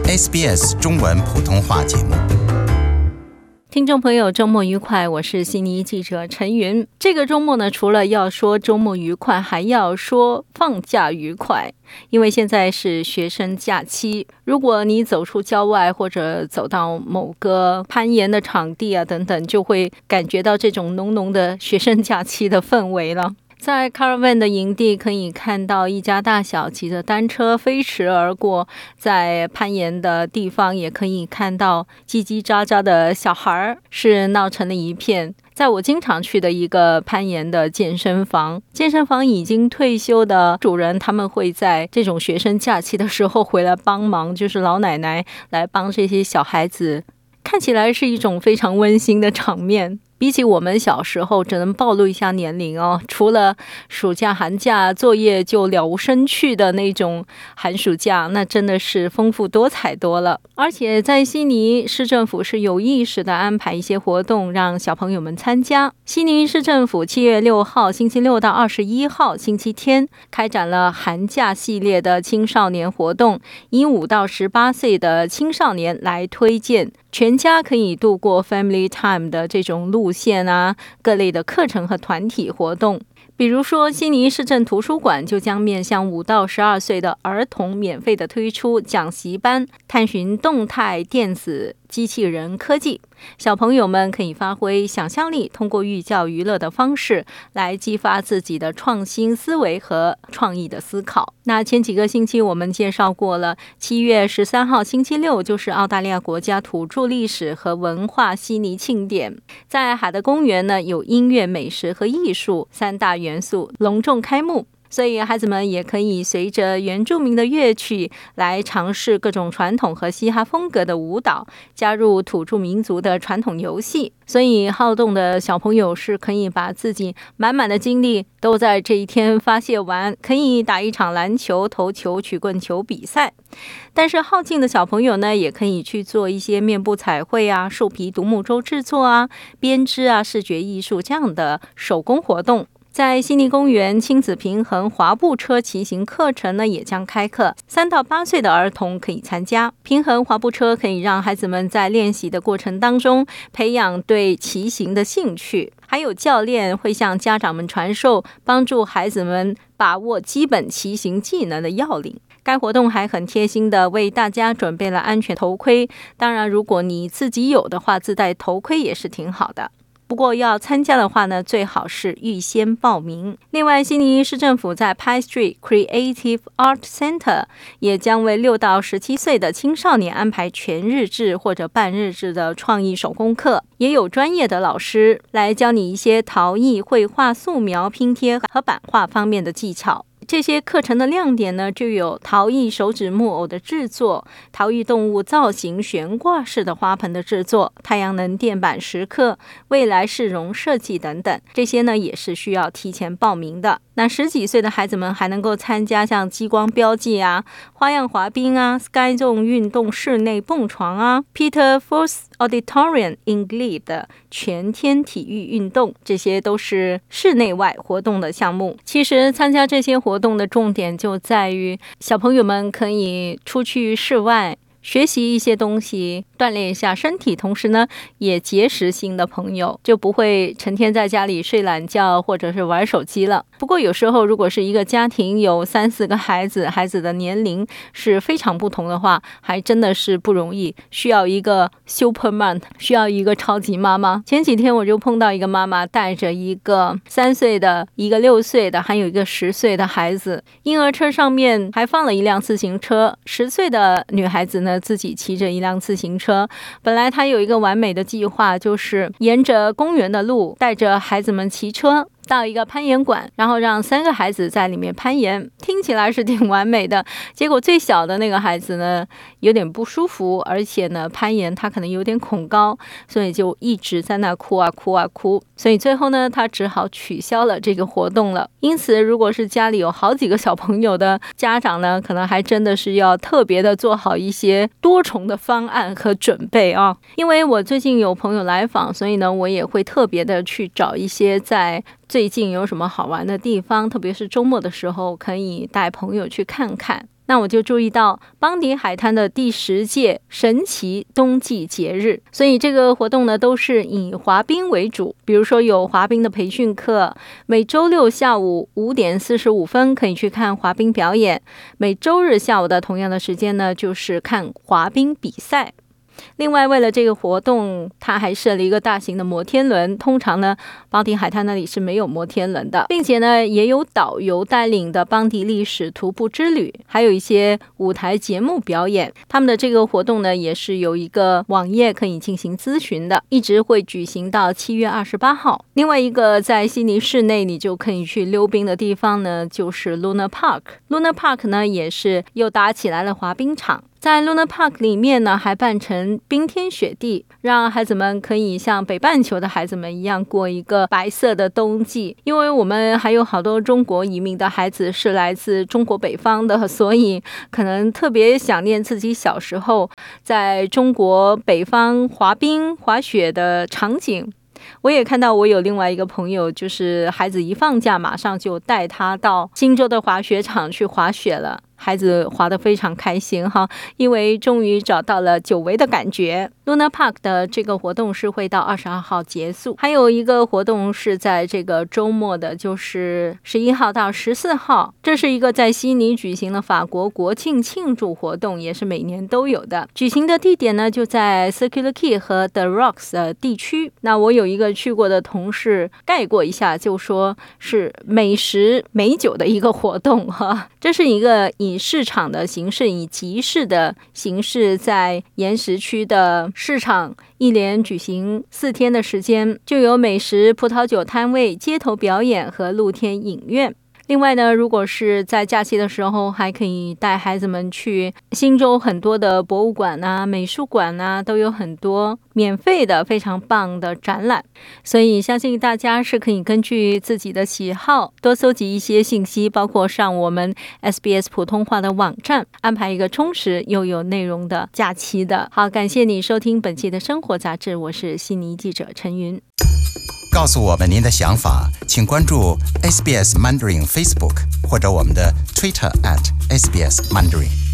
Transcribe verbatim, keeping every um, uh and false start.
S B S 中文普通话节目。 听众朋友，周末愉快，我是悉尼记者陈云。这个周末呢，除了要说周末愉快，还要说放假愉快，因为现在是学生假期。如果你走出郊外或者走到某个攀岩的场地啊等等，就会感觉到这种浓浓的学生假期的氛围了。在 Caravan 的营地可以看到一家大小骑着单车飞驰而过，在攀岩的地方也可以看到叽叽喳喳的小孩，是闹成了一片。在我经常去的一个攀岩的健身房，健身房已经退休的主人，他们会在这种学生假期的时候回来帮忙，就是老奶奶来帮这些小孩子，看起来是一种非常温馨的场面。比起我们小时候，只能暴露一下年龄哦，除了暑假寒假作业就了无生趣的那种寒暑假，那真的是丰富多彩多了。而且在悉尼市政府是有意识的安排一些活动让小朋友们参加。悉尼市政府七月六号星期六到二十一号星期天开展了寒假系列的青少年活动，以五到十八岁的青少年来推荐全家可以度过 Family Time 的这种路线啊，各类的课程和团体活动。比如说悉尼市政图书馆就将面向五到十二岁的儿童免费的推出讲习班，探寻动态电子机器人科技，小朋友们可以发挥想象力，通过寓教于乐的方式来激发自己的创新思维和创意的思考。那前几个星期我们介绍过了，七月十三号星期六就是澳大利亚国家土著历史和文化悉尼庆典，在海德公园呢有音乐、美食和艺术三大元素隆重开幕，所以孩子们也可以随着原住民的乐曲来尝试各种传统和嘻哈风格的舞蹈，加入土著民族的传统游戏。所以好动的小朋友是可以把自己满满的精力都在这一天发泄完，可以打一场篮球、投球、曲棍球比赛。但是好静的小朋友呢，也可以去做一些面部彩绘啊、树皮独木舟制作啊、编织啊、视觉艺术这样的手工活动。在悉尼公园，亲子平衡滑步车骑行课程呢也将开课，三到八岁的儿童可以参加。平衡滑步车可以让孩子们在练习的过程当中培养对骑行的兴趣，还有教练会向家长们传授帮助孩子们把握基本骑行技能的要领。该活动还很贴心的为大家准备了安全头盔，当然如果你自己有的话，自带头盔也是挺好的。不过要参加的话呢，最好是预先报名。另外，悉尼市政府在 Pye Street Creative Art Centre 也将为六到十七岁的青少年安排全日制或者半日制的创意手工课，也有专业的老师来教你一些陶艺、绘画、素描、拼贴和版画方面的技巧。这些课程的亮点呢，就有陶艺手指木偶的制作、陶艺动物造型悬挂式的花盆的制作、太阳能电板石刻、未来市容设计等等。这些呢也是需要提前报名的。那十几岁的孩子们还能够参加像激光标记啊、花样滑冰啊、Sky Zone 运动室内蹦床啊、Peter Force Auditorium in Glebe 的全天体育运动，这些都是室内外活动的项目。其实参加这些活动的重点就在于小朋友们可以出去室外学习一些东西，锻炼一下身体，同时呢也结识新的朋友，就不会成天在家里睡懒觉或者是玩手机了。不过有时候如果是一个家庭有三四个孩子，孩子的年龄是非常不同的话，还真的是不容易，需要一个 Superman， 需要一个超级妈妈。前几天我就碰到一个妈妈带着一个三岁的、一个六岁的还有一个十岁的孩子，婴儿车上面还放了一辆自行车，十岁的女孩子呢自己骑着一辆自行车。本来她有一个完美的计划，就是沿着公园的路带着孩子们骑车到一个攀岩馆，然后让三个孩子在里面攀岩，听起来是挺完美的。结果最小的那个孩子呢有点不舒服，而且呢攀岩他可能有点恐高，所以就一直在那哭啊哭啊哭，所以最后呢他只好取消了这个活动了。因此如果是家里有好几个小朋友的家长呢，可能还真的是要特别的做好一些多重的方案和准备啊。因为我最近有朋友来访，所以呢我也会特别的去找一些在最近有什么好玩的地方，特别是周末的时候可以带朋友去看看。 那我就注意到邦迪海滩的第十届神奇冬季节日，所以这个活动呢都是以滑冰为主，比如说有滑冰的培训课，每周六下午五点四十五分可以去看滑冰表演，每周日下午的同样的时间呢就是看滑冰比赛。另外，为了这个活动，它还设了一个大型的摩天轮。通常呢，邦迪海滩那里是没有摩天轮的，并且呢，也有导游带领的邦迪历史徒步之旅，还有一些舞台节目表演。他们的这个活动呢，也是有一个网页可以进行咨询的，一直会举行到七月二十八号。另外一个在悉尼市内你就可以去溜冰的地方呢，就是 Luna Park。Luna Park 呢，也是又搭起来了滑冰场。在 Luna Park 里面呢，还扮成冰天雪地，让孩子们可以像北半球的孩子们一样过一个白色的冬季。因为我们还有好多中国移民的孩子是来自中国北方的，所以可能特别想念自己小时候在中国北方滑冰滑雪的场景。我也看到我有另外一个朋友，就是孩子一放假马上就带他到新州的滑雪场去滑雪了，孩子滑得非常开心哈，因为终于找到了久违的感觉。Luna Park 的这个活动是会到二十二号结束，还有一个活动是在这个周末的，就是十一号到十四号，这是一个在悉尼举行的法国国庆庆祝活动，也是每年都有的。举行的地点呢就在 Circular Quay 和 The Rocks 的地区。那我有一个去过的同事概括一下，就说是美食美酒的一个活动哈。这是一个以市场的形式，以集市的形式，在岩石区的市场一连举行四天的时间，就有美食、葡萄酒摊位、街头表演和露天影院。另外呢，如果是在假期的时候，还可以带孩子们去新州很多的博物馆啊、美术馆啊，都有很多免费的非常棒的展览。所以相信大家是可以根据自己的喜好多搜集一些信息，包括上我们 S B S 普通话的网站，安排一个充实又有内容的假期的。好，感谢你收听本期的生活杂志，我是悉尼记者陈云。 告诉我们您的想法，请关注 S B S Mandarin Facebook 或者我们的 Twitter at S B S Mandarin。